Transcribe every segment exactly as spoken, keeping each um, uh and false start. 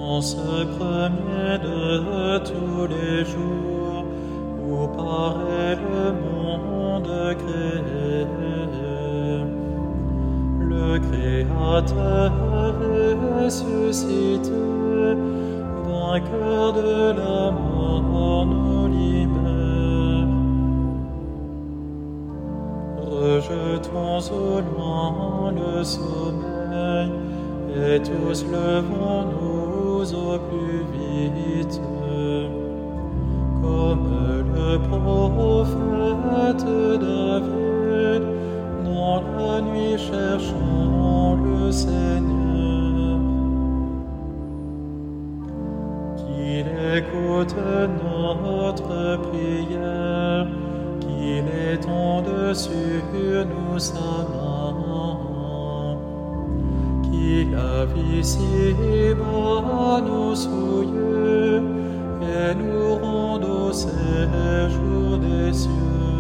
En ce premier de tous les jours, où paraît le monde créé, le Créateur ressuscité, vainqueur de la mort, nous libère. Rejetons au loin le sommeil, et tous levons-nous au plus vite. Comme le prophète David, dans la nuit cherchant le Seigneur. Qu'il écoute notre prière, qu'il étende sur nous sa main, qu'il lave ici-bas nos souillures et nous rende au séjour des cieux.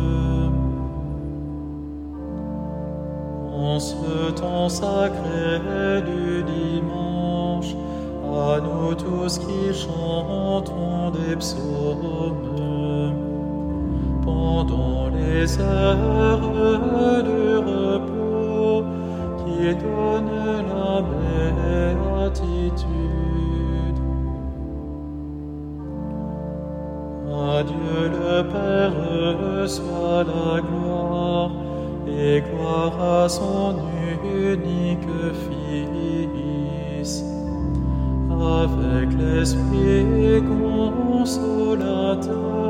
En ce temps sacré du dimanche, à nous tous qui chantons des psaumes, pendant les heures de repos qui donnent la béatitude. À Dieu le Père soit la gloire, et gloire à son unique Fils, avec l'Esprit consolateur, à travers l'infini des cieux.